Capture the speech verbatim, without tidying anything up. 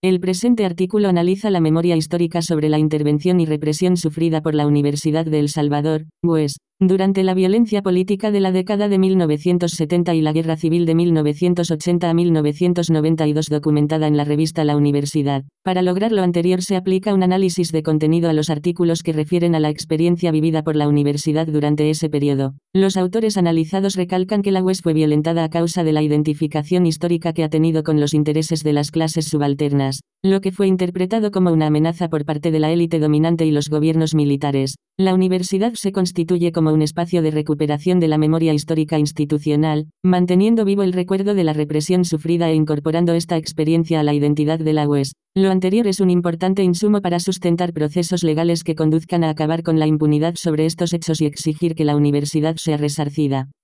El presente artículo analiza la memoria histórica sobre la intervención y represión sufrida por la Universidad de El Salvador, U E S, durante la violencia política de la década de mil novecientos setenta y la Guerra Civil de mil novecientos ochenta a mil novecientos noventa y dos documentada en la revista La Universidad. Para lograr lo anterior se aplica un análisis de contenido a los artículos que refieren a la experiencia vivida por la universidad durante ese periodo. Los autores analizados recalcan que la U E S fue violentada a causa de la identificación histórica que ha tenido con los intereses de las clases subalternas, lo que fue interpretado como una amenaza por parte de la élite dominante y los gobiernos militares. La universidad se constituye como un espacio de recuperación de la memoria histórica institucional, manteniendo vivo el recuerdo de la represión sufrida e incorporando esta experiencia a la identidad de la U E S. Lo anterior es un importante insumo para sustentar procesos legales que conduzcan a acabar con la impunidad sobre estos hechos y exigir que la universidad sea resarcida.